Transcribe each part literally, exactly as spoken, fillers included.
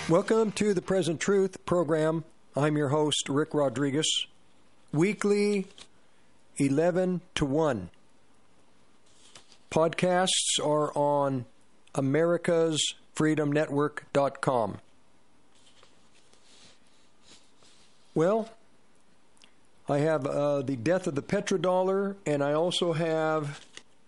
Welcome to the Present Truth program. I'm your host, Rick Rodriguez. Weekly, eleven to one. Podcasts are on americas freedom network dot com. Well, I have uh, the death of the petrodollar, and I also have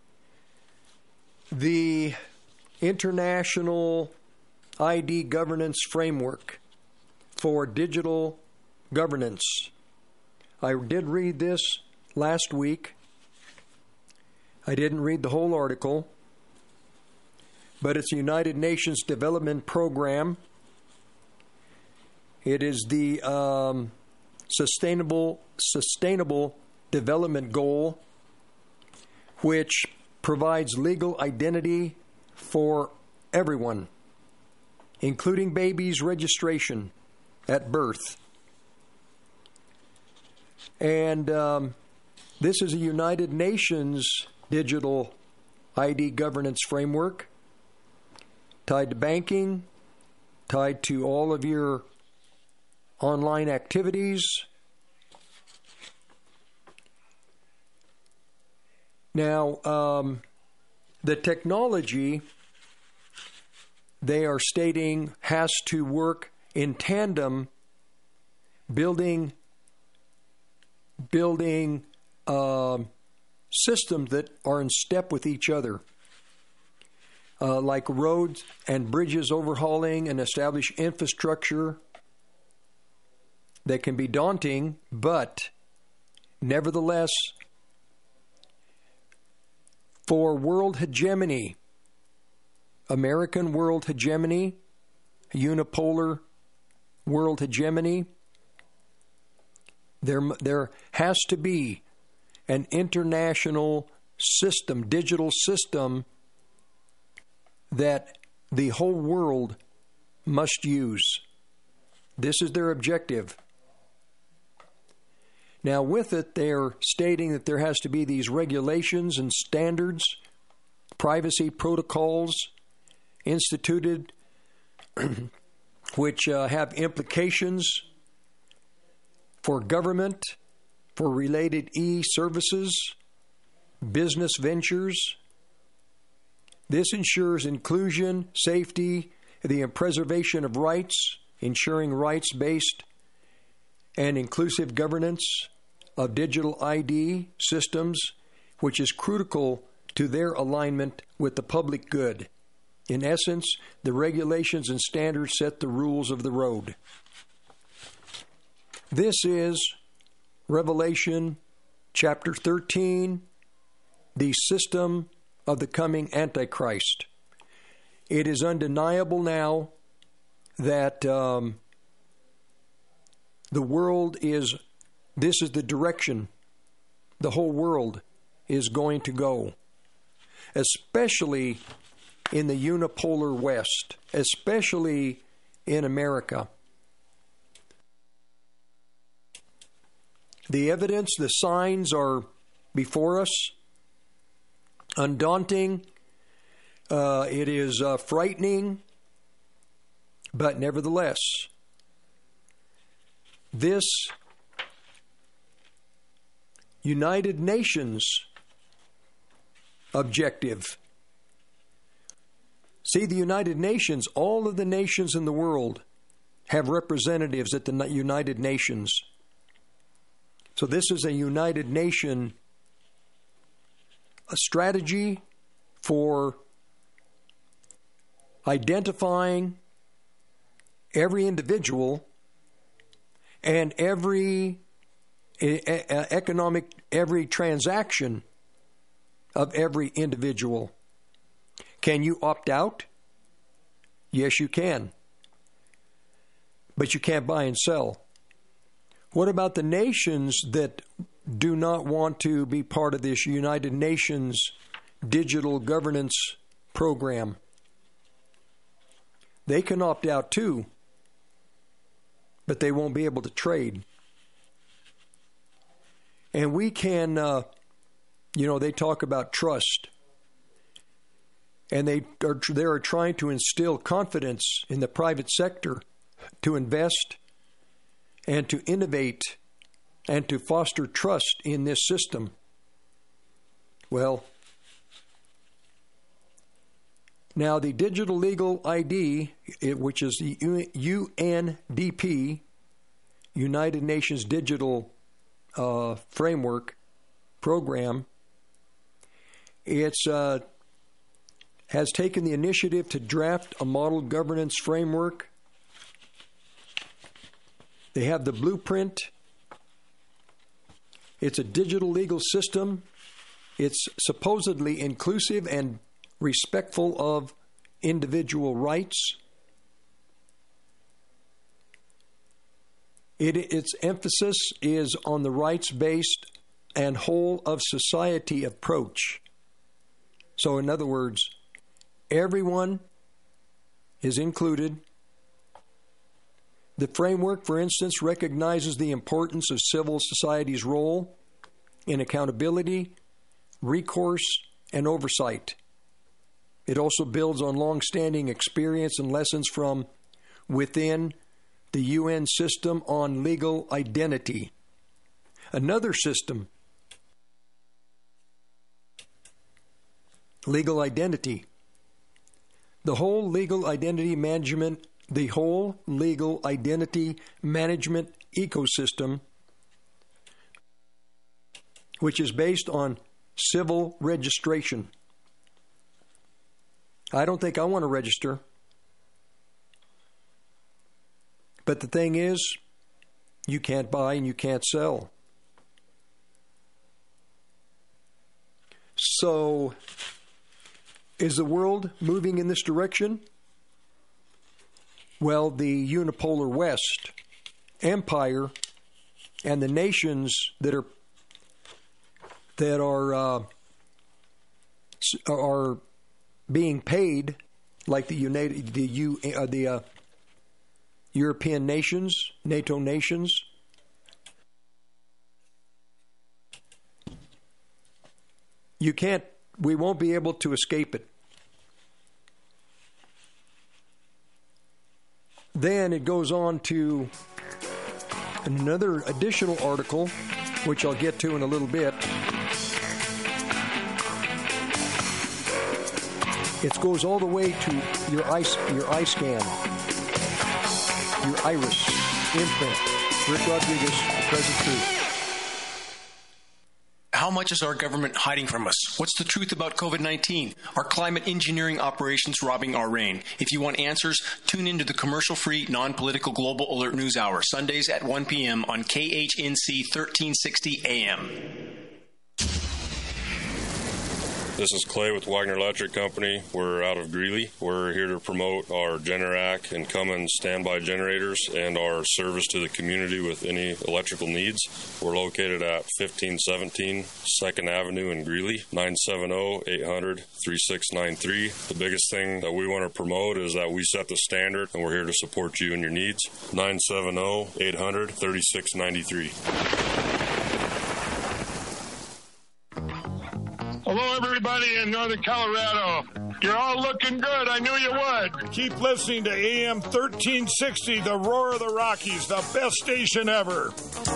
the international I D governance framework for digital governance. I did read this last week. I didn't read the whole article, but it's the United Nations Development Program. It is the um, sustainable sustainable development goal, which provides legal identity for everyone, including babies' registration at birth. And um, this is a United Nations digital I D governance framework tied to banking, tied to all of your online activities. Now, um, the technology, they are stating, has to work in tandem, building building uh, systems that are in step with each other, uh, like roads and bridges overhauling and establish infrastructure that can be daunting, but nevertheless, for world hegemony, American world hegemony, unipolar world hegemony, there, there has to be an international system, digital system, that the whole world must use. This is their objective. Now, with it, they're stating that there has to be these regulations and standards, privacy protocols instituted, which uh, have implications for government, for related e-services, business ventures. This ensures inclusion, safety, the preservation of rights, ensuring rights-based and inclusive governance of digital I D systems, which is critical to their alignment with the public good. In essence, the regulations and standards set the rules of the road. This is Revelation chapter thirteen, the system of the coming Antichrist. It is undeniable now that um, the world is, this is the direction the whole world is going to go, especially in the unipolar West, especially in America. The evidence, the signs are before us, undaunting. Uh, it is uh, frightening, but nevertheless, this United Nations objective. See, the United Nations, all of the nations in the world have representatives at the United Nations. So this is a United Nation a strategy for identifying every individual and every economic, every transaction of every individual. Can you opt out? Yes, you can. But you can't buy and sell. What about the nations that do not want to be part of this United Nations digital governance program? They can opt out too, but they won't be able to trade. And we can, uh, you know, they talk about trust. And they are, they are trying to instill confidence in the private sector to invest and to innovate and to foster trust in this system. Well, now the Digital Legal I D, which is the U N D P, United Nations Digital uh, Framework Program, it's uh, has taken the initiative to draft a model governance framework. They have the blueprint. It's a digital legal system. It's supposedly inclusive and respectful of individual rights. It, its emphasis is on the rights-based and whole-of-society approach. So, in other words, everyone is included. The framework, for instance, recognizes the importance of civil society's role in accountability, recourse, and oversight. It also builds on long-standing experience and lessons from within the U N system on legal identity. Another system, legal identity. The whole legal identity management, the whole legal identity management ecosystem, which is based on civil registration. I don't think I want to register. But the thing is, you can't buy and you can't sell. So, is the world moving in this direction? Well, the unipolar West empire and the nations that are that are uh, are being paid, like the United, the U, uh, the uh, European nations, NATO nations, you can't. We won't be able to escape it. Then it goes on to another additional article, which I'll get to in a little bit. It goes all the way to your eye, your eye scan, your iris imprint. Rick Rodriguez, The Present Truth. How much is our government hiding from us? What's the truth about COVID nineteen? Are climate engineering operations robbing our rain? If you want answers, tune into the commercial-free, non-political Global Alert News Hour, Sundays at one p.m. on K H N C thirteen sixty A M. This is Clay with Wagner Electric Company. We're out of Greeley. We're here to promote our Generac and Cummins standby generators and our service to the community with any electrical needs. We're located at fifteen seventeen second Avenue in Greeley, nine seven zero, eight hundred, thirty-six ninety-three. The biggest thing that we want to promote is that we set the standard, and we're here to support you and your needs. nine seven zero, eight hundred, thirty-six ninety-three. Hello, everybody in Northern Colorado. You're all looking good. I knew you would. Keep listening to A M thirteen sixty, the Roar of the Rockies, the best station ever.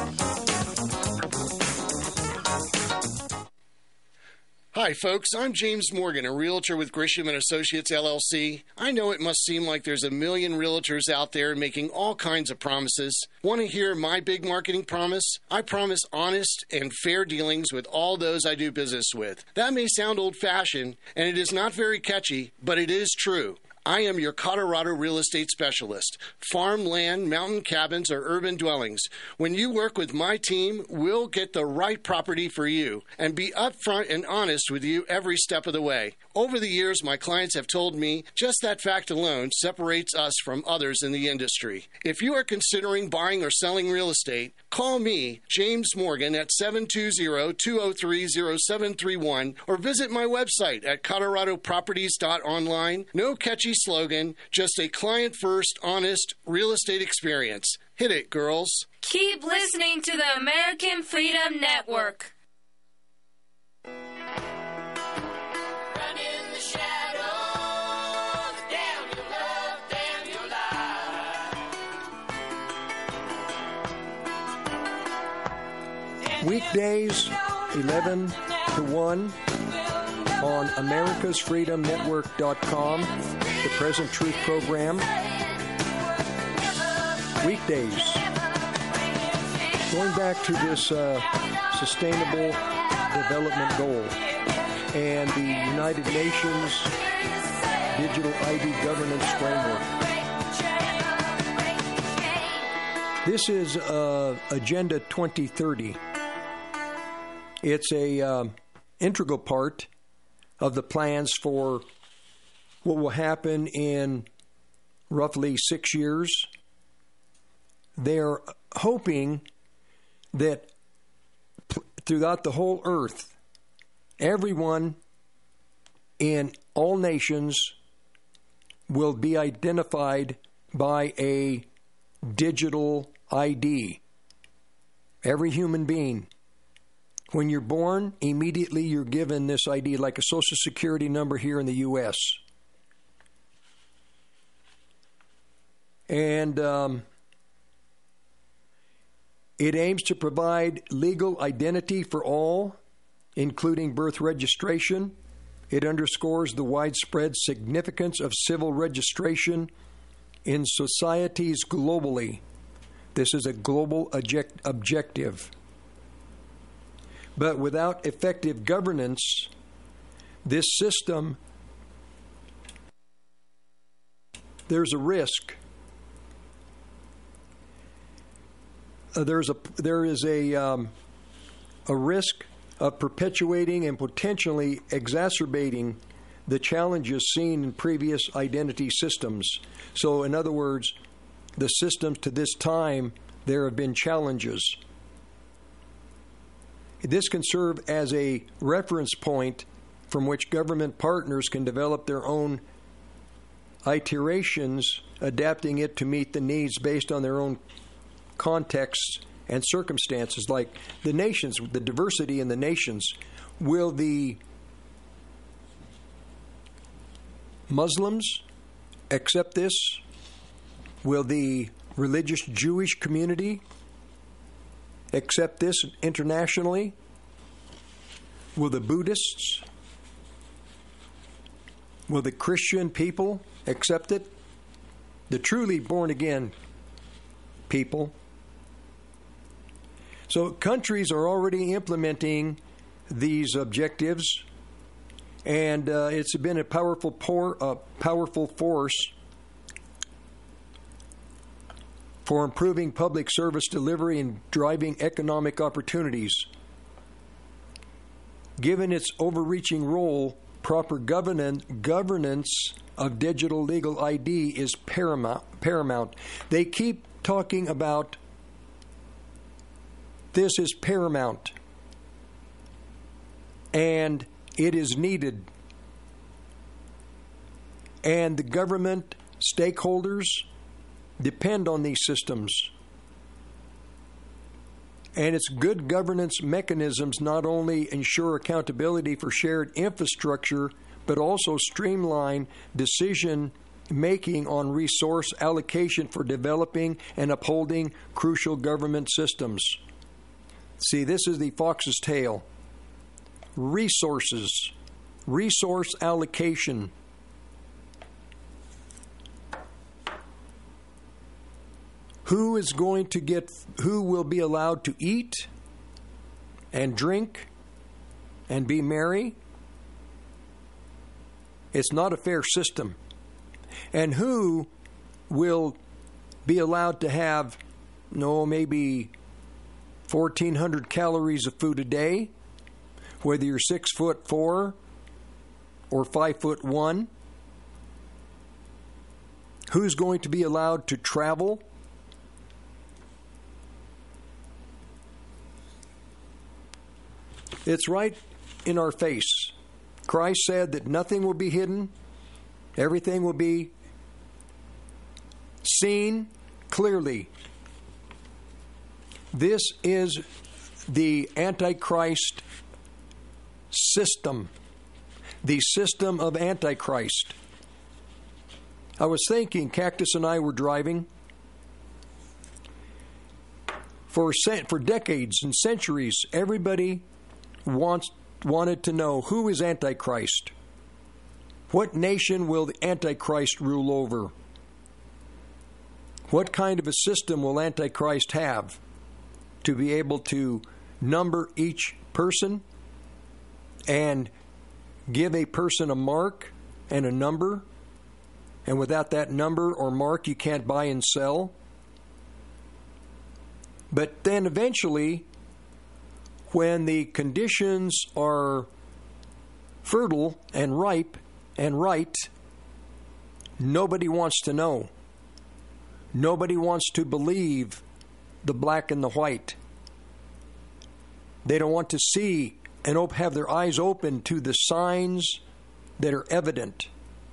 Hi, folks. I'm James Morgan, a realtor with Grisham and Associates, L L C. I know it must seem like there's a million realtors out there making all kinds of promises. Want to hear my big marketing promise? I promise honest and fair dealings with all those I do business with. That may sound old-fashioned, and it is not very catchy, but it is true. I am your Colorado real estate specialist. Farm, land, mountain cabins, or urban dwellings. When you work with my team, we'll get the right property for you and be upfront and honest with you every step of the way. Over the years, my clients have told me just that fact alone separates us from others in the industry. If you are considering buying or selling real estate, call me, James Morgan, at seven two zero, two zero three, zero seven three one or visit my website at colorado properties dot online. No catchy slogan, just a client-first, honest real estate experience. Hit it, girls. Keep listening to the American Freedom Network. Run in the shadows. Weekdays, eleven to one on americas freedom network dot com, the Present Truth program. Weekdays. Going back to this uh, sustainable development goal and the United Nations Digital I D Governance Framework. This is uh, Agenda twenty thirty. It's a uh, integral part of the plans for what will happen in roughly six years. They're hoping that p- throughout the whole earth, everyone in all nations will be identified by a digital I D. Every human being. When you're born, immediately you're given this I D, like a Social Security number here in the U S. And um, it aims to provide legal identity for all, including birth registration. It underscores the widespread significance of civil registration in societies globally. This is a global object- objective. But without effective governance, this system, there's a risk. Uh, there's a there is a um, a risk of perpetuating and potentially exacerbating the challenges seen in previous identity systems. So, in other words, the systems to this time, there have been challenges. This can serve as a reference point from which government partners can develop their own iterations, adapting it to meet the needs based on their own contexts and circumstances, like the nations, the diversity in the nations. Will the Muslims accept this? Will the religious Jewish community accept this internationally? Will the Buddhists? Will the Christian people accept it? The truly born-again people. So countries are already implementing these objectives, and uh, it's been a powerful, pour, uh, powerful force for improving public service delivery and driving economic opportunities. Given its overreaching role, proper governance, governance of digital legal I D is paramount. paramount. They keep talking about this is paramount, and it is needed. And the government stakeholders depend on these systems. And its good governance mechanisms not only ensure accountability for shared infrastructure, but also streamline decision making on resource allocation for developing and upholding crucial government systems. See, this is the fox's tail. Resources, resource allocation. Who is going to get, who will be allowed to eat and drink and be merry? It's not a fair system. And who will be allowed to have, no, maybe fourteen hundred calories of food a day, whether you're six foot four or five foot one? Who's going to be allowed to travel? It's right in our face. Christ said that nothing will be hidden. Everything will be seen clearly. This is the Antichrist system, the system of Antichrist. I was thinking, Cactus and I were driving For for decades and centuries, everybody wants wanted to know who is Antichrist. What nation will the Antichrist rule over? What kind of a system will Antichrist have to be able to number each person and give a person a mark and a number? And without that number or mark, you can't buy and sell. But then eventually, when the conditions are fertile and ripe and right, nobody wants to know. Nobody wants to believe the black and the white. They don't want to see and have their eyes open to the signs that are evident.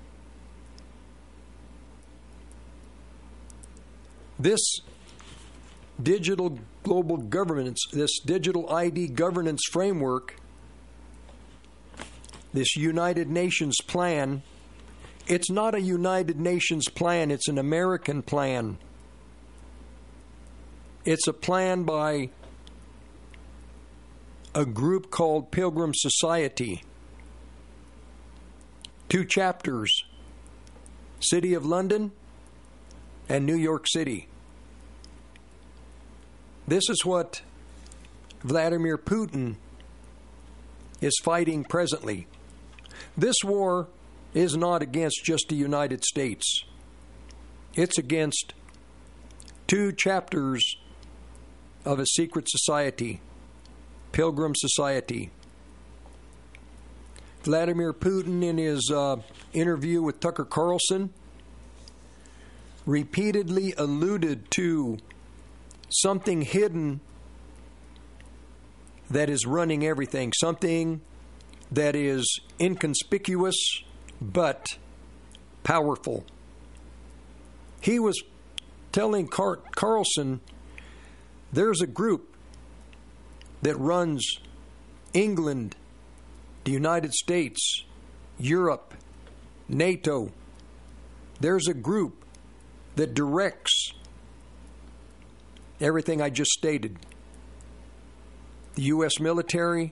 This digital global governance, this digital I D governance framework, this United Nations plan, it's not a United Nations plan, it's an American plan. It's a plan by a group called Pilgrim Society. Two chapters, City of London and New York City. This is what Vladimir Putin is fighting presently. This war is not against just the United States. It's against two chapters of a secret society, Pilgrim Society. Vladimir Putin, in his uh, interview with Tucker Carlson, repeatedly alluded to something hidden that is running everything, something that is inconspicuous but powerful. He was telling Car- Carlson there's a group that runs England, the United States, Europe, NATO. There's a group that directs everything I just stated. The U S military,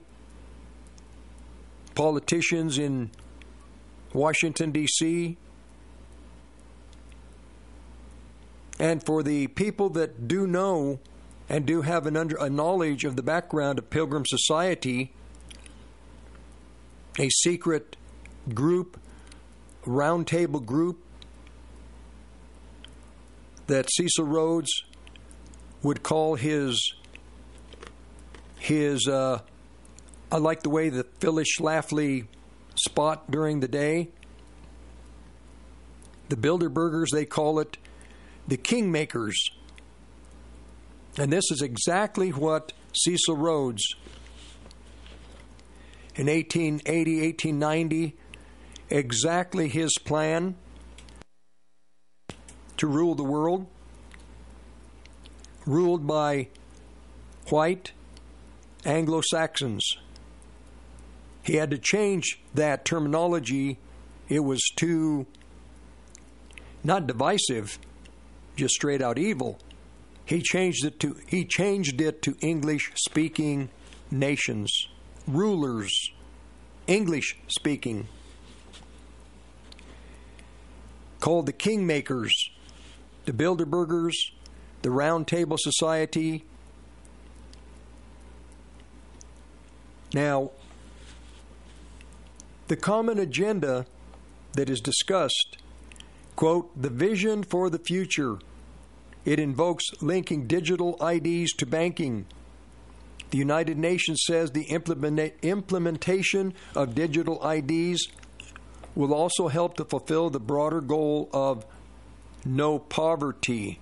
politicians in Washington, D C, and for the people that do know and do have an under, a knowledge of the background of Pilgrim Society, a secret group, roundtable group that Cecil Rhodes would call his, his uh, I like the way the Phyllis Schlafly spot during the day. The Bilderbergers, they call it the Kingmakers. And this is exactly what Cecil Rhodes in eighteen eighty, eighteen ninety, exactly his plan to rule the world, ruled by white Anglo-Saxons. He had to change that terminology. It was too, not divisive, just straight out evil. He changed it to he changed it to English-speaking nations, rulers, English-speaking, called the Kingmakers, the Bilderbergers, the Round Table Society. Now, the common agenda that is discussed, quote, the vision for the future. It invokes linking digital I Ds to banking. The United Nations says the implement- implementation of digital I Ds will also help to fulfill the broader goal of no poverty.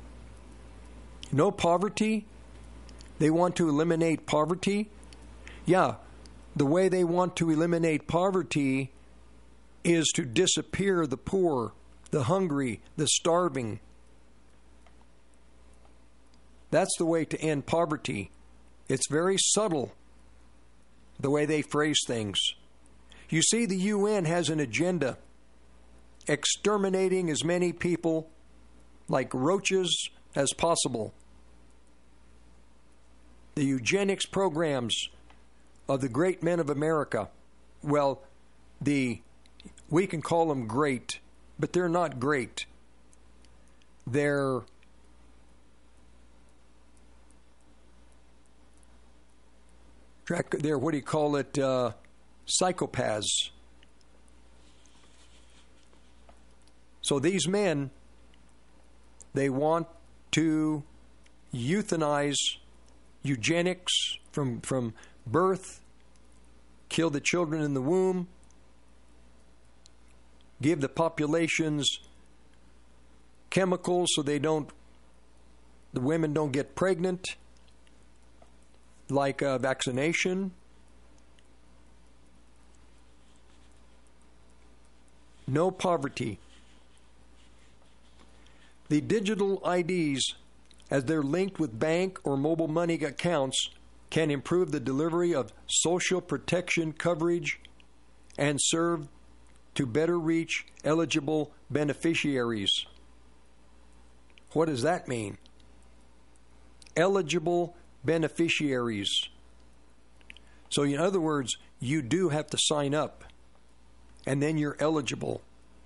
No poverty? They want to eliminate poverty? Yeah, the way they want to eliminate poverty is to disappear the poor, the hungry, the starving. That's the way to end poverty. It's very subtle, the way they phrase things. You see, the U N has an agenda, exterminating as many people like roaches as possible. the eugenics programs of the great men of America. Well, the we can call them great, but they're not great. They're they're what do you call it? Uh, psychopaths. So these men, they want to euthanize, eugenics from from birth, kill the children in the womb, give the populations chemicals so they don't, the women don't get pregnant, like uh, vaccination. No poverty. The digital I Ds, as they're linked with bank or mobile money accounts, can improve the delivery of social protection coverage and serve to better reach eligible beneficiaries. What does that mean? Eligible beneficiaries. So in other words, you do have to sign up, and then you're eligible.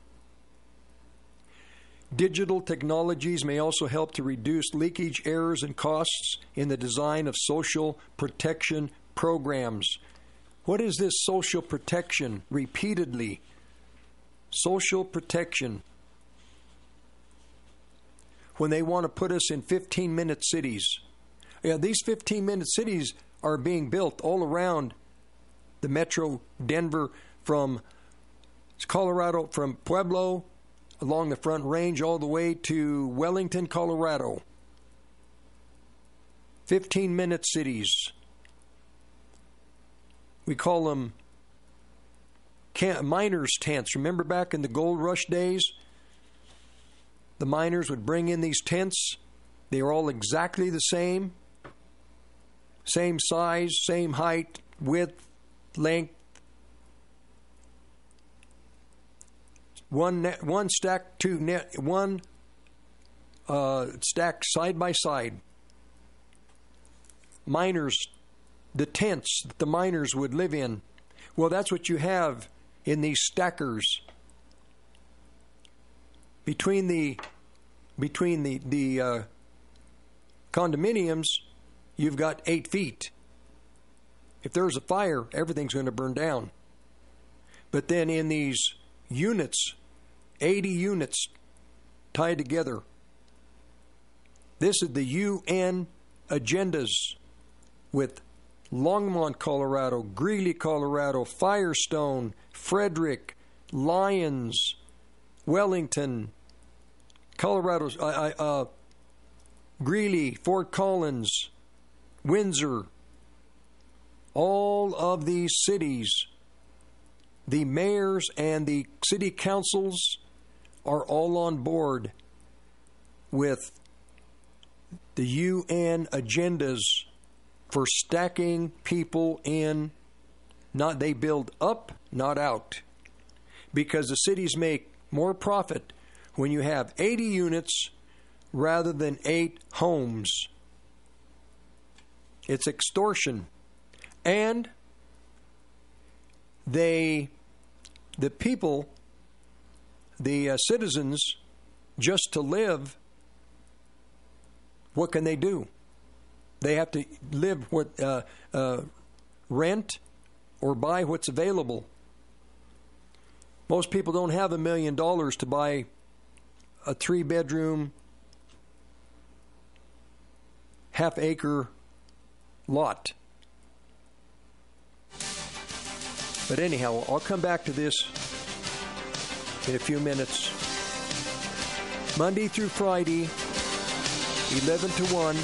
Digital technologies may also help to reduce leakage, errors, and costs in the design of social protection programs. What is this social protection? Repeatedly. Social protection. When they want to put us in fifteen-minute cities. Yeah, these fifteen-minute cities are being built all around the metro Denver, from Colorado, from Pueblo, along the Front Range, all the way to Wellington, Colorado. fifteen-minute cities. We call them camp, miners' tents. Remember back in the gold rush days? The miners would bring in these tents. They were all exactly the same. Same size, same height, width, length. One net, one stack, two net, one uh, stacked side by side. Miners, the tents that the miners would live in. Well, that's what you have in these stackers. Between the between the the uh, condominiums, you've got eight feet. If there's a fire, everything's going to burn down. But then in these units, eighty units tied together. This is the U N agendas with Longmont, Colorado, Greeley, Colorado, Firestone, Frederick, Lyons, Wellington, Colorado, uh, uh, Greeley, Fort Collins, Windsor. All of these cities, the mayors and the city councils are all on board with the U N agendas for stacking people in. Not they build up, not out. Because the cities make more profit when you have eighty units rather than eight homes. It's extortion. And they, the people, the uh, citizens, just to live, what can they do? They have to live what uh, uh, rent or buy what's available. Most people don't have a million dollars to buy a three-bedroom, half-acre lot. But anyhow, I'll come back to this in a few minutes. Monday through Friday, eleven to one.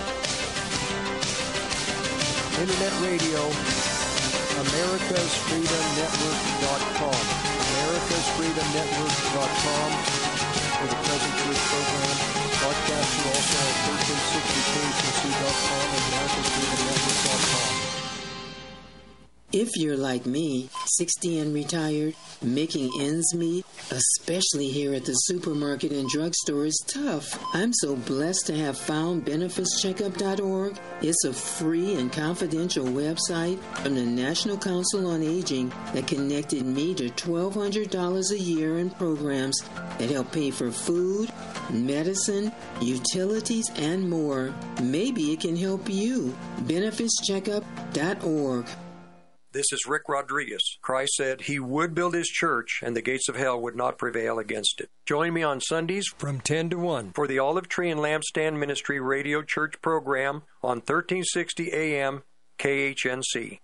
Internet radio, americas freedom network dot com. americas freedom network dot com for the present church program. Podcasts are also at thirteen sixty K C C dot com and americas freedom network dot com. If you're like me, sixty and retired, making ends meet, especially here at the supermarket and drugstore, is tough. I'm so blessed to have found benefits checkup dot org. It's a free and confidential website from the National Council on Aging that connected me to twelve hundred dollars a year in programs that help pay for food, medicine, utilities, and more. Maybe it can help you. benefits checkup dot org. This is Rick Rodriguez. Christ said he would build his church and the gates of hell would not prevail against it. Join me on Sundays from ten to one for the Olive Tree and Lampstand Ministry Radio Church program on thirteen sixty A M K H N C.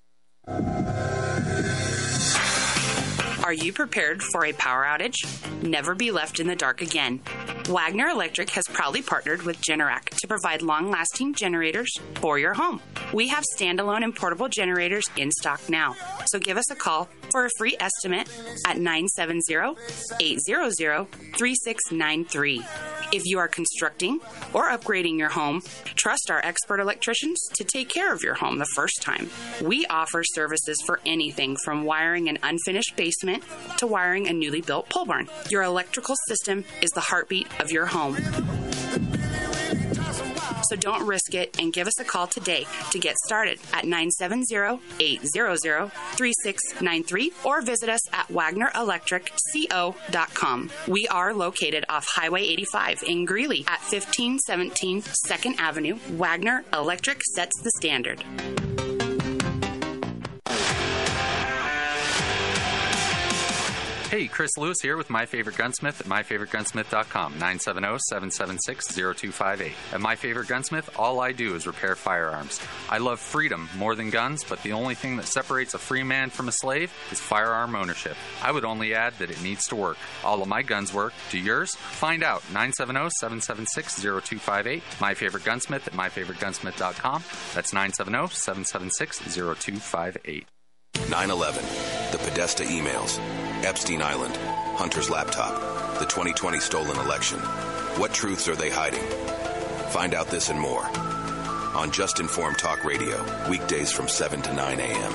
Are you prepared for a power outage? Never be left in the dark again. Wagner Electric has proudly partnered with Generac to provide long-lasting generators for your home. We have standalone and portable generators in stock now, so give us a call for a free estimate at nine seven zero, eight zero zero, three six nine three. If you are constructing or upgrading your home, trust our expert electricians to take care of your home the first time. We offer services for anything from wiring an unfinished basement to wiring a newly built pole barn. Your electrical system is the heartbeat of your home. So don't risk it and give us a call today to get started at nine seven zero, eight zero zero, three six nine three or visit us at wagner electric co dot com. We are located off Highway eighty-five in Greeley at fifteen seventeen second Avenue. Wagner Electric sets the standard. Hey, Chris Lewis here with My Favorite Gunsmith at my favorite gunsmith dot com, nine seven zero, seven seven six, zero two five eight. At My Favorite Gunsmith, all I do is repair firearms. I love freedom more than guns, but the only thing that separates a free man from a slave is firearm ownership. I would only add that it needs to work. All of my guns work. Do yours? Find out. nine seven zero, seven seven six, zero two five eight. My Favorite Gunsmith at my favorite gunsmith dot com. That's nine seven zero, seven seven six, zero two five eight. nine eleven, the Podesta emails, Epstein Island, Hunter's laptop, the twenty twenty stolen election. What truths are they hiding? Find out this and more on Just Informed Talk Radio, weekdays from seven to nine a.m.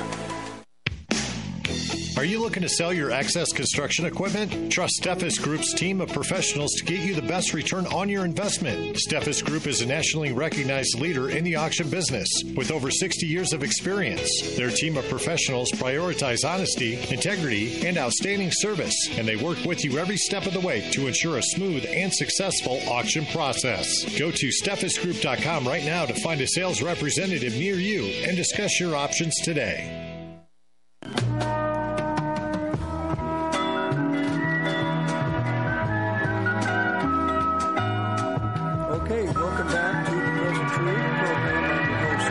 Are you looking to sell your access construction equipment? Trust Steffes Group's team of professionals to get you the best return on your investment. Steffes Group is a nationally recognized leader in the auction business with over sixty years of experience. Their team of professionals prioritize honesty, integrity, and outstanding service, and they work with you every step of the way to ensure a smooth and successful auction process. Go to steffes group dot com right now to find a sales representative near you and discuss your options today. Okay, welcome back to the Present Truth program. I'm your host,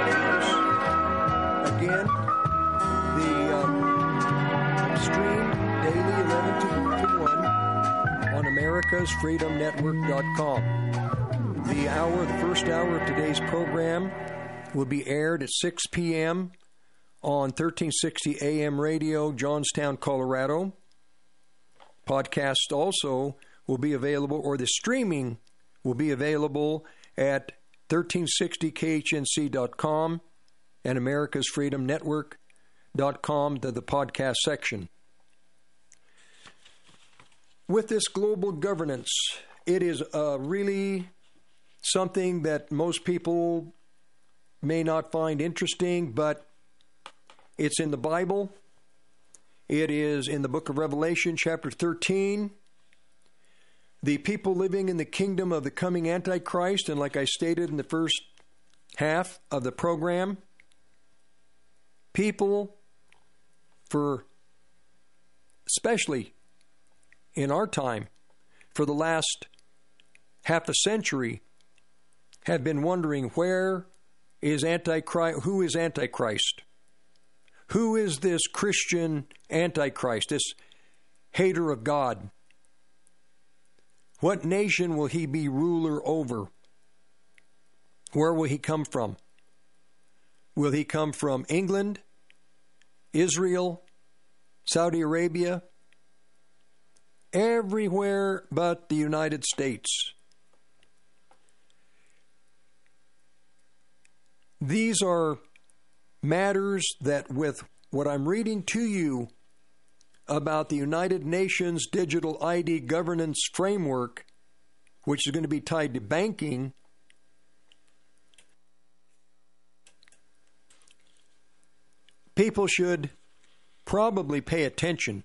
Nick Rogers. Again, the um, stream daily eleven to one on americas freedom network dot com. The hour, the first hour of today's program will be aired at six p.m. on thirteen sixty A M radio, Johnstown, Colorado. Podcast also will be available, or the streaming will be available at thirteen sixty K H N C dot com and americas freedom network dot com to the podcast section. With this global governance, it is uh, really something that most people may not find interesting, but it's in the Bible. It is in the book of Revelation, chapter thirteen. The people living in the kingdom of the coming Antichrist, and like I stated in the first half of the program, people for, especially in our time, for the last half a century, have been wondering, where is Antichrist? Who is Antichrist? Who is this Christian Antichrist, this hater of God? What nation will he be ruler over? Where will he come from? Will he come from England, Israel, Saudi Arabia? Everywhere but the United States. These are matters that with what I'm reading to you about the United Nations Digital I D Governance Framework, which is going to be tied to banking, people should probably pay attention.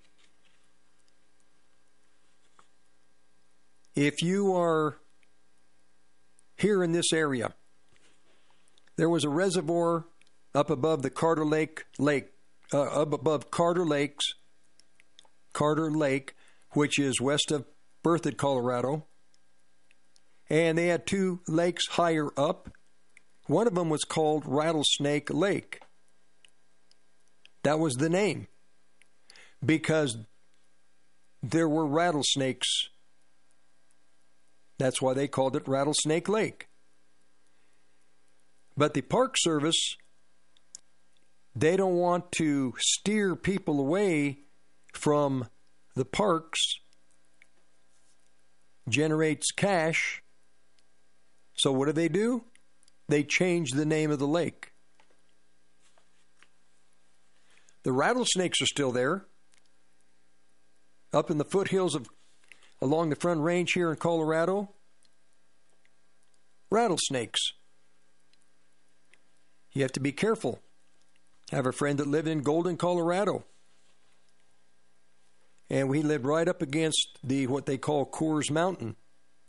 If you are here in this area, there was a reservoir up above the Carter Lake Lake, uh, up above Carter Lakes, Carter Lake, which is west of Berthoud, Colorado. And they had two lakes higher up. One of them was called Rattlesnake Lake. That was the name because there were rattlesnakes. That's why they called it Rattlesnake Lake. But the Park Service, they don't want to steer people away from the parks, generates cash. So what do they do? They change the name of the lake. The rattlesnakes are still there, up in the foothills of, along the Front Range here in Colorado. Rattlesnakes. You have to be careful. I have a friend that lived in Golden, Colorado. And we lived right up against the what they call Coors Mountain.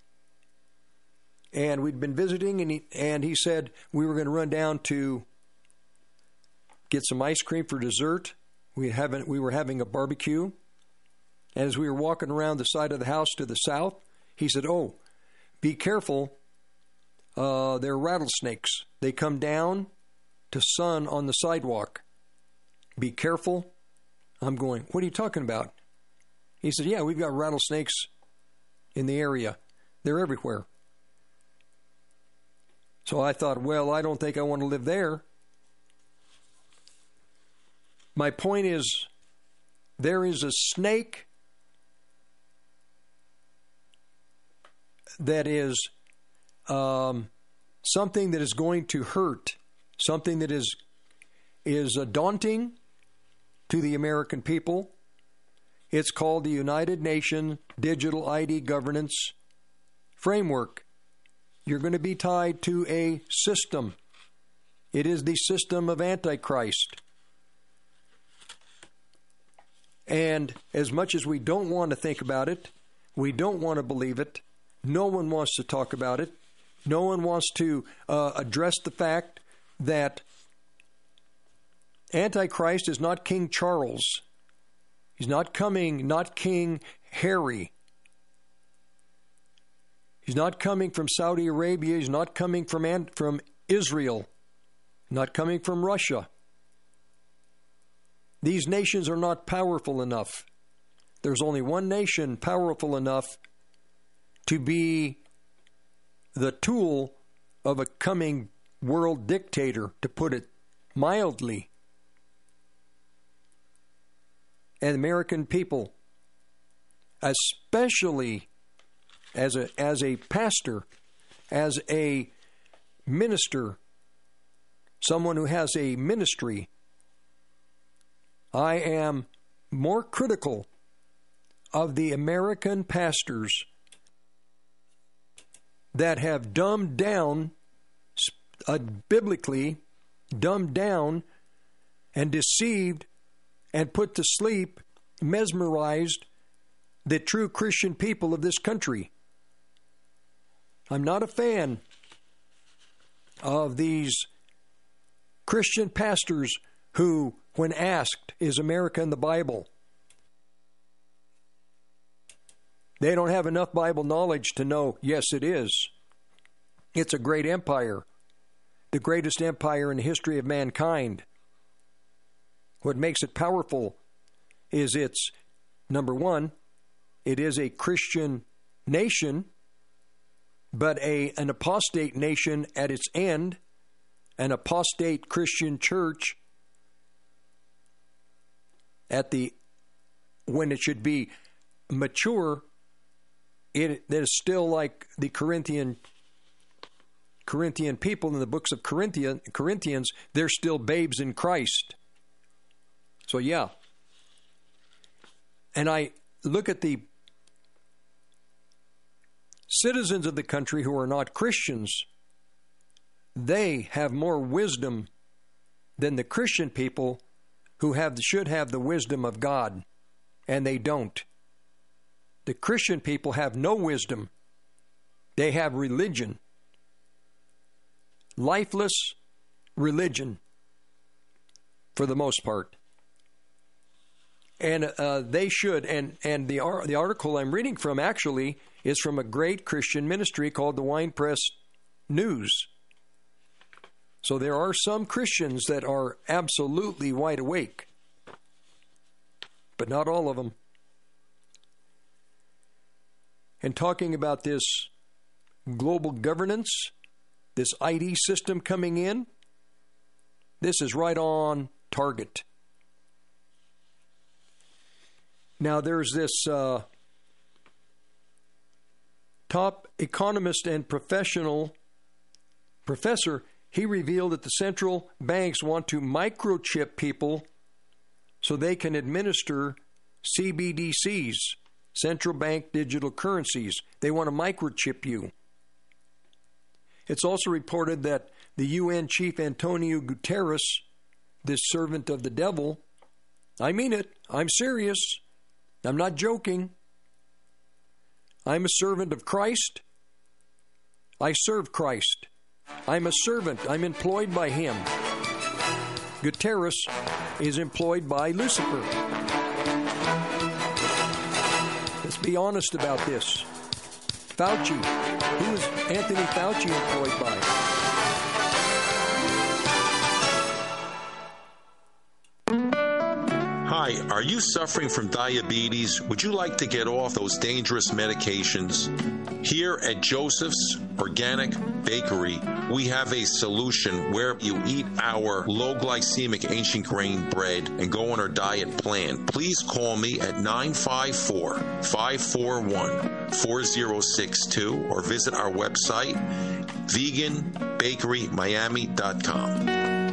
And we'd been visiting, and he, and he said we were going to run down to get some ice cream for dessert. We haven't. We were having a barbecue. And as we were walking around the side of the house to the south, he said, "Oh, be careful. Uh, they're rattlesnakes. They come down to sun on the sidewalk. Be careful." I'm going, "What are you talking about?" He said, "Yeah, we've got rattlesnakes in the area. They're everywhere." So I thought, well, I don't think I want to live there. My point is, there is a snake that is um, something that is going to hurt, something that is is uh, daunting to the American people. It's called the United Nations Digital I D Governance Framework. You're going to be tied to a system. It is the system of Antichrist. And as much as we don't want to think about it, we don't want to believe it, no one wants to talk about it, no one wants to uh, address the fact that Antichrist is not King Charles. He's not coming, not King Harry. He's not coming from Saudi Arabia. He's not coming from, from Israel. Not coming from Russia. These nations are not powerful enough. There's only one nation powerful enough to be the tool of a coming world dictator, to put it mildly. And American people, especially as a as a pastor, as a minister, someone who has a ministry, I am more critical of the American pastors that have dumbed down, uh, biblically dumbed down and deceived and put to sleep, mesmerized the true Christian people of this country. I'm not a fan of these Christian pastors who, when asked, is America in the Bible? They don't have enough Bible knowledge to know, yes, it is. It's a great empire, the greatest empire in the history of mankind. What makes it powerful is it's, number one, it is a Christian nation, but a an apostate nation at its end, an apostate Christian church at the when it should be mature. It that is still like the Corinthian Corinthian people in the books of Corinthian, Corinthians, they're still babes in Christ. So, yeah. And I look at the citizens of the country who are not Christians. They have more wisdom than the Christian people who have should have the wisdom of God, and they don't. The Christian people have no wisdom. They have religion. Lifeless religion, for the most part. And uh, they should, and, and the, the article I'm reading from actually is from a great Christian ministry called the Wine Press News. So there are some Christians that are absolutely wide awake, but not all of them. And talking about this global governance, this I D system coming in, this is right on target. Now there's this uh, top economist and professional professor. He revealed that the central banks want to microchip people so they can administer C B D Cs, central bank digital currencies. They want to microchip you. It's also reported that the U N chief Antonio Guterres, this servant of the devil, I mean it, I'm serious, I'm not joking. I'm a servant of Christ. I serve Christ. I'm a servant. I'm employed by him. Guterres is employed by Lucifer. Let's be honest about this. Fauci. Who is Anthony Fauci employed by? Hi, are you suffering from diabetes? Would you like to get off those dangerous medications? Here at Joseph's Organic Bakery, we have a solution where you eat our low glycemic ancient grain bread and go on our diet plan. Please call me at nine five four, five four one, four zero six two or visit our website, vegan bakery miami dot com.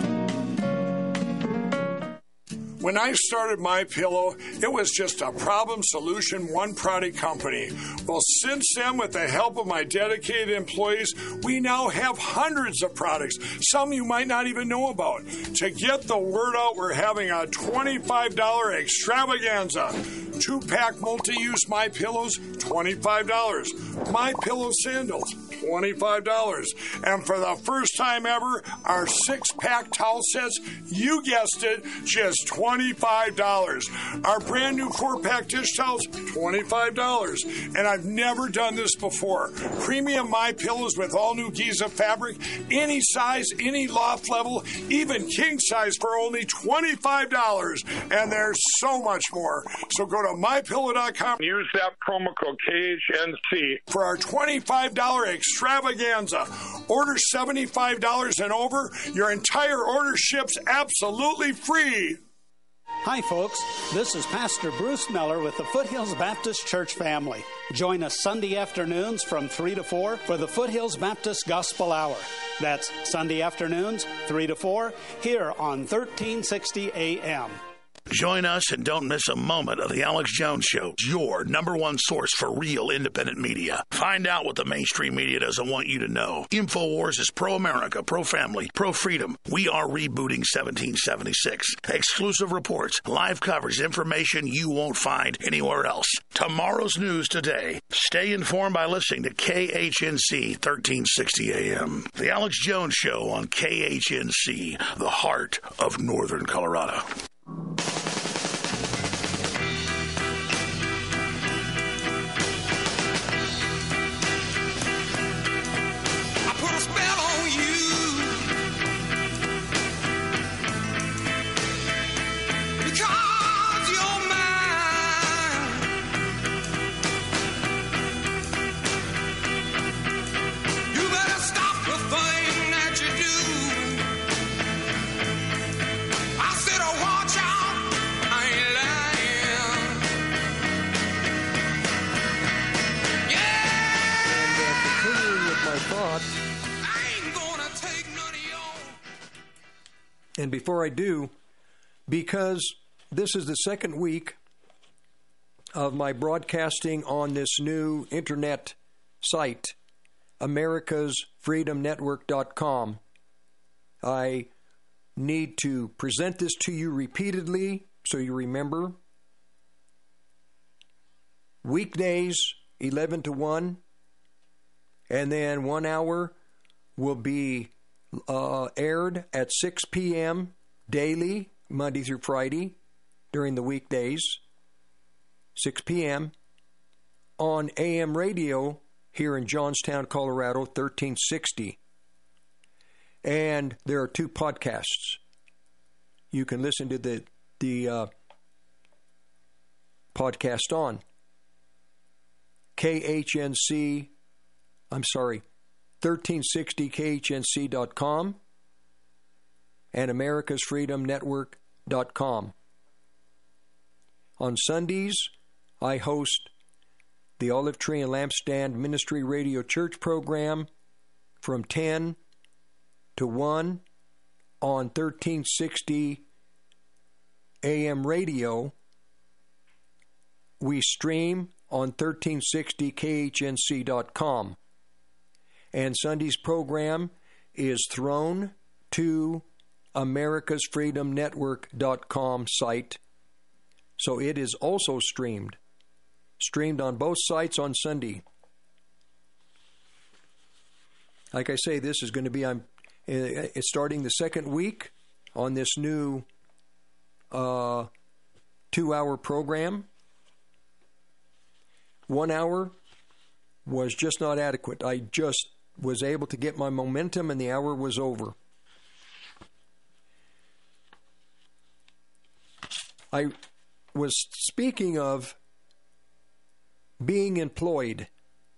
When I started MyPillow, it was just a problem solution, one product company. Well, since then, with the help of my dedicated employees, we now have hundreds of products, some you might not even know about. To get the word out, we're having a twenty-five dollars extravaganza. Two-pack multi-use MyPillows, twenty-five dollars. MyPillow sandals, twenty-five dollars. And for the first time ever, our six-pack towel sets, you guessed it, just twenty-five dollars. Our brand new four-pack dish towels, twenty-five dollars. And I've never done this before. Premium MyPillows with all new Giza fabric, any size, any loft level, even king size for only twenty-five dollars. And there's so much more. So go to my pillow dot com. Use that promo code K H N C for our twenty-five dollars extravaganza. Order seventy-five dollars and over. Your entire order ships absolutely free. Hi, folks. This is Pastor Bruce Miller with the Foothills Baptist Church family. Join us Sunday afternoons from three to four for the Foothills Baptist Gospel Hour. That's Sunday afternoons, three to four, here on thirteen sixty A M. Join us and don't miss a moment of the Alex Jones Show, your number one source for real independent media. Find out what the mainstream media doesn't want you to know. InfoWars is pro-America, pro-family, pro-freedom. We are rebooting seventeen seventy-six. Exclusive reports, live coverage, information you won't find anywhere else. Tomorrow's news today. Stay informed by listening to K H N C thirteen sixty A M. The Alex Jones Show on K H N C, the heart of Northern Colorado. Watch And before I do, because this is the second week of my broadcasting on this new internet site, Americas Freedom Network dot com, I need to present this to you repeatedly so you remember. Weekdays, eleven to one, and then one hour will be uh, aired at six p.m. daily, Monday through Friday, during the weekdays, six p.m., on A M radio here in Johnstown, Colorado, thirteen sixty. And there are two podcasts. You can listen to the, the uh, podcast on K H N C, I'm sorry, thirteen sixty K H N C dot com and Americas Freedom Network dot com. On Sundays, I host the Olive Tree and Lampstand Ministry Radio Church program from ten to one on thirteen sixty A M radio. We stream on thirteen sixty K H N C dot com. And Sunday's program is thrown to Americas Freedom Network dot com site. So it is also streamed. Streamed on both sites on Sunday. Like I say, this is going to be, I'm it's starting the second week on this new uh, two-hour program. One hour was just not adequate. I just was able to get my momentum, and the hour was over. I was speaking of being employed.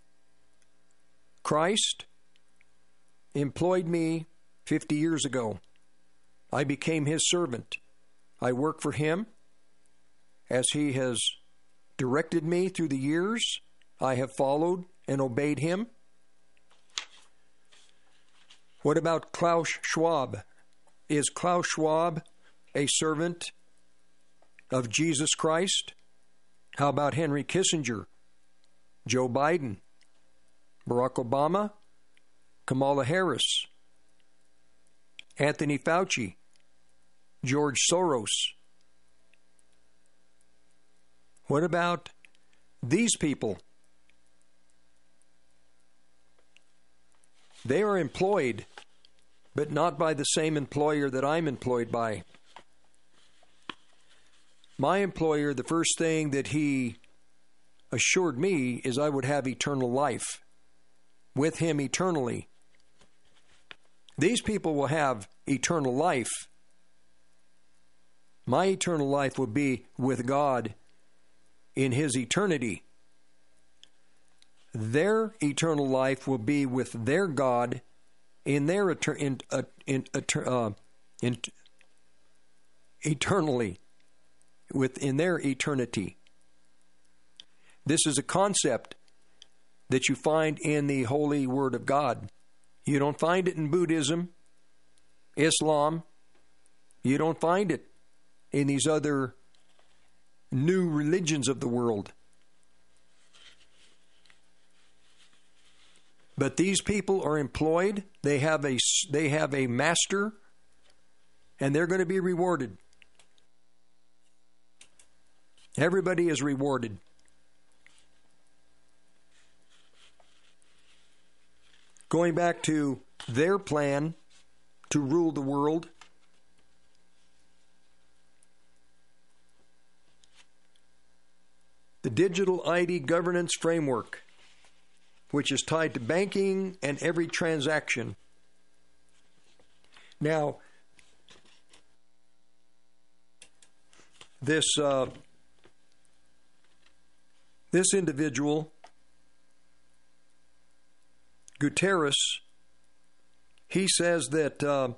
Christ employed me fifty years ago. I became his servant. I work for him as he has directed me through the years. I have followed and obeyed him. What about Klaus Schwab? Is Klaus Schwab a servant of Jesus Christ? How about Henry Kissinger, Joe Biden, Barack Obama, Kamala Harris, Anthony Fauci, George Soros? What about these people? They are employed, but not by the same employer that I'm employed by. My employer, the first thing that he assured me is I would have eternal life with him eternally. These people will have eternal life. My eternal life will be with God in his eternity. Their eternal life will be with their God in their etern- in, uh, in, uh, in, eternally, within their eternity. This is a concept that you find in the Holy Word of God. You don't find it in Buddhism, Islam. You don't find it in these other new religions of the world. But these people are employed. They have a, they have a master, and they're going to be rewarded. Everybody is rewarded. Going back to their plan to rule the world, the Digital I D Governance Framework, which is tied to banking and every transaction. Now, this uh, this individual, Guterres, he says that uh,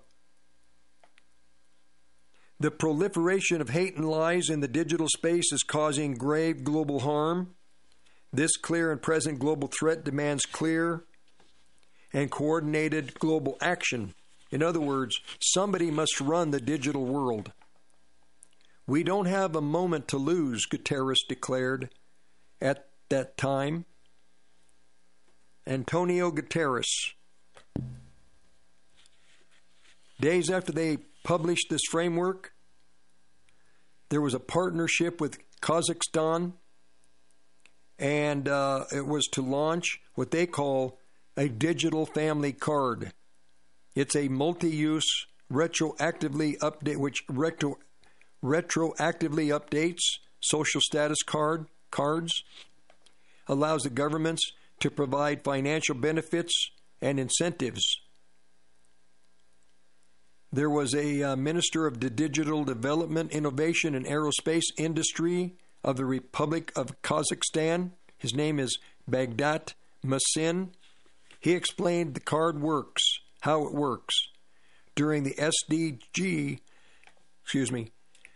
the proliferation of hate and lies in the digital space is causing grave global harm. This clear and present global threat demands clear and coordinated global action. In other words, somebody must run the digital world. We don't have a moment to lose, Guterres declared at that time. Antonio Guterres. Days after they published this framework, there was a partnership with Kazakhstan, and uh, it was to launch what they call a digital family card. It's a multi-use, retroactively update, which retro, retroactively updates social status card cards, allows the governments to provide financial benefits and incentives. There was a uh, Minister of the Digital Development, Innovation, and Aerospace Industry of the Republic of Kazakhstan. His name is Bagdat Masin. He explained the card works, how it works. During the S D G, excuse me,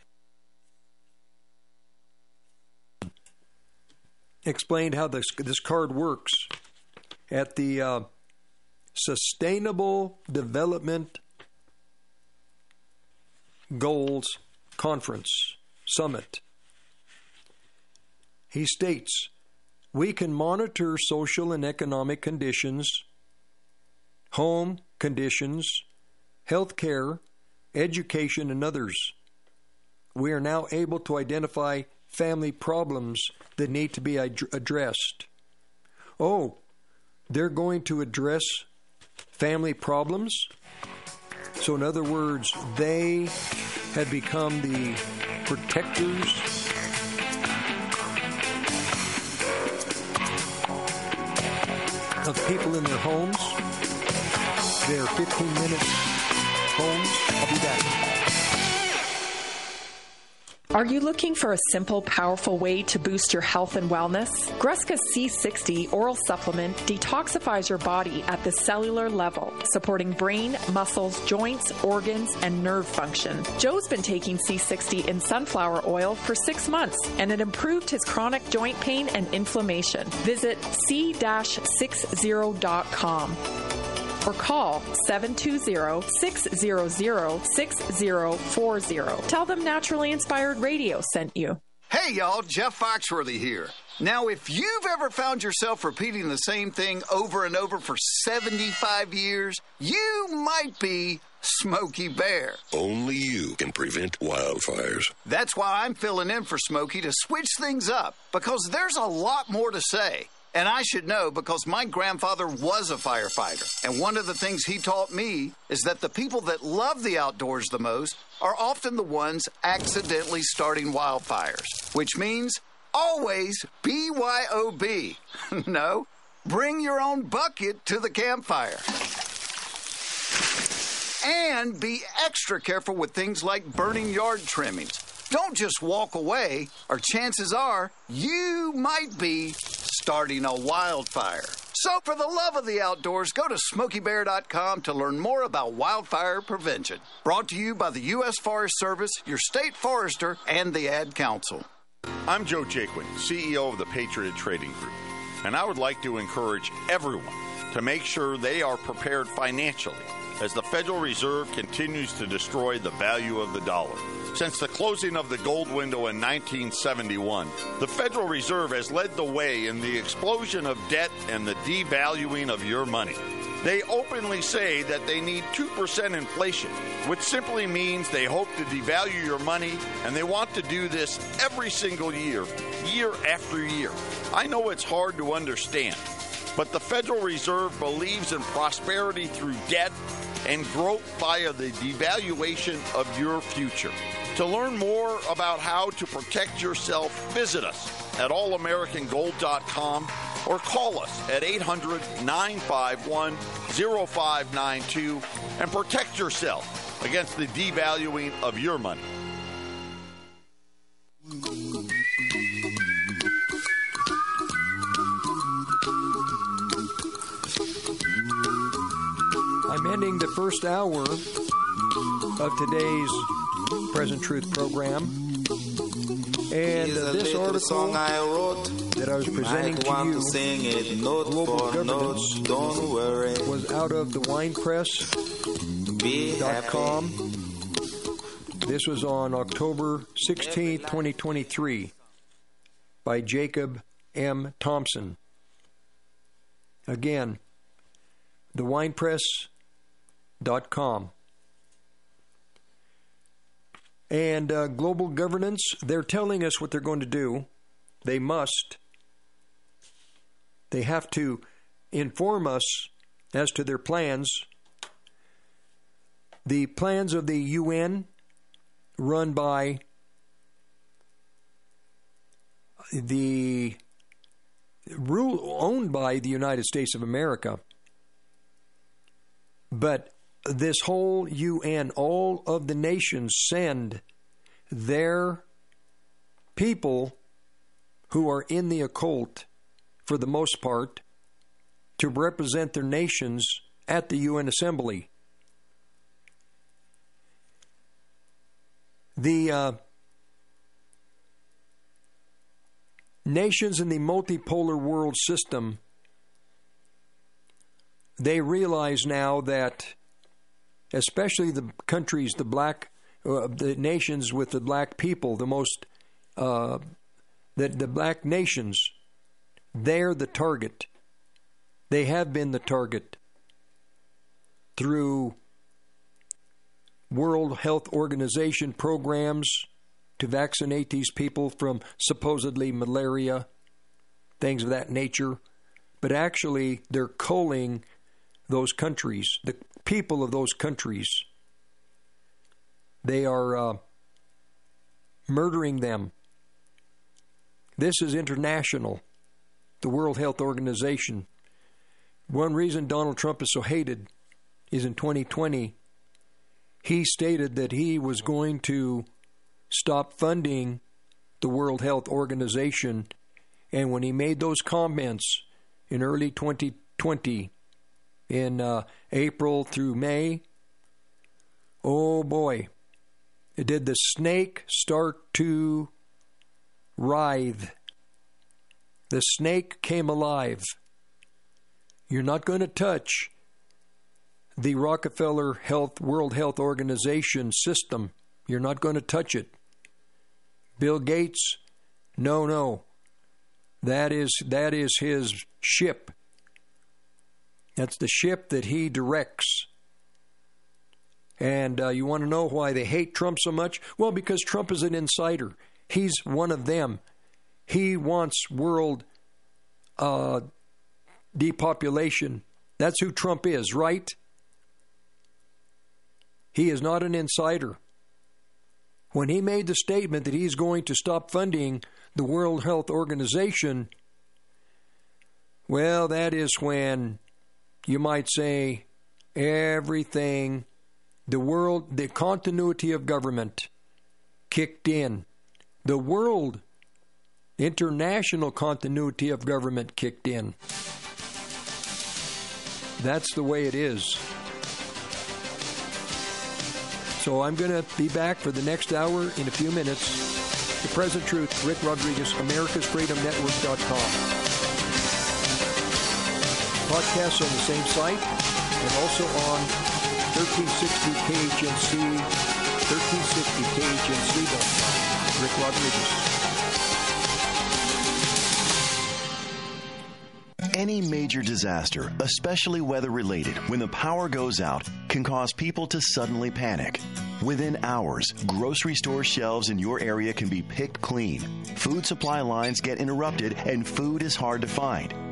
explained how this, this card works at the uh, Sustainable Development Goals Conference Summit. He states, we can monitor social and economic conditions, home conditions, health care, education, and others. We are now able to identify family problems that need to be ad- addressed. Oh, they're going to address family problems? So in other words, they have become the protectors of people in their homes, their fifteen-minute homes. I'll be back. Are you looking for a simple, powerful way to boost your health and wellness? Gruska C sixty oral supplement detoxifies your body at the cellular level, supporting brain, muscles, joints, organs, and nerve function. Joe's been taking C sixty in sunflower oil for six months, and it improved his chronic joint pain and inflammation. Visit c sixty dot com. Or call seven two zero, six zero zero, six zero four zero. Tell them Naturally Inspired Radio sent you. Hey, y'all, Jeff Foxworthy here. Now, if you've ever found yourself repeating the same thing over and over for seventy-five years, you might be Smokey Bear. Only you can prevent wildfires. That's why I'm filling in for Smokey to switch things up, because there's a lot more to say. And I should know because my grandfather was a firefighter. And one of the things he taught me is that the people that love the outdoors the most are often the ones accidentally starting wildfires. Which means always B Y O B. No, bring your own bucket to the campfire. And be extra careful with things like burning yard trimmings. Don't just walk away, or chances are you might be starting a wildfire. So for the love of the outdoors, go to smokey bear dot com to learn more about wildfire prevention. Brought to you by the U S Forest Service, your state forester, and the Ad Council. I'm Joe Jaquin, C E O of the Patriot Trading Group, and I would like to encourage everyone to make sure they are prepared financially as the Federal Reserve continues to destroy the value of the dollar. Since the closing of the gold window in nineteen seventy-one, the Federal Reserve has led the way in the explosion of debt and the devaluing of your money. They openly say that they need two percent inflation, which simply means they hope to devalue your money, and they want to do this every single year, year after year. I know it's hard to understand, but the Federal Reserve believes in prosperity through debt and growth via the devaluation of your future. To learn more about how to protect yourself, visit us at all american gold dot com or call us at eight hundred, nine five one, zero five nine two and protect yourself against the devaluing of your money. I'm ending the first hour of today's Present Truth program. And uh, this article I wrote, that I was presenting to you, to sing it, note Global Governance, note, don't worry. Was out of the Wine Press. dot com. This was on October sixteenth, twenty twenty-three, by Jacob M. Thompson. Again, the wine press dot com. And uh, global governance, they're telling us what they're going to do. They must. They have to inform us as to their plans. The plans of the U N, run by the rule owned by the United States of America, but this whole U N, all of the nations send their people who are in the occult, for the most part, to represent their nations at the U N Assembly. The uh, nations in the multipolar world system, they realize now that, especially the countries, the black, uh, the nations with the black people, the most, uh, the, the black nations, they're the target. They have been the target through World Health Organization programs to vaccinate these people from supposedly malaria, things of that nature. But actually, they're culling those countries, the people of those countries. They are uh, murdering them. This is international, the World Health Organization. One reason Donald Trump is so hated is in twenty twenty, he stated that he was going to stop funding the World Health Organization. And when he made those comments in early twenty twenty, in uh, April through May, oh boy, did the snake start to writhe. The snake came alive. You're not going to touch the Rockefeller Health World Health Organization system. You're not going to touch it. Bill Gates, no, no. That is that is his ship. That's the ship that he directs. And uh, you want to know why they hate Trump so much? Well, because Trump is an insider. He's one of them. He wants world uh, depopulation. That's who Trump is, right? He is not an insider. When he made the statement that he's going to stop funding the World Health Organization, well, that is when you might say everything, the world, the continuity of government kicked in. The world, international continuity of government kicked in. That's the way it is. So I'm going to be back for the next hour in a few minutes. The Present Truth, Rick Rodriguez, Americas Freedom Network dot com. Podcasts on the same site and also on thirteen sixty K H N C, thirteen sixty K H N C dot com. Rick Rodriguez. Any major disaster, especially weather-related, when the power goes out, can cause people to suddenly panic. Within hours, grocery store shelves in your area can be picked clean. Food supply lines get interrupted, and food is hard to find.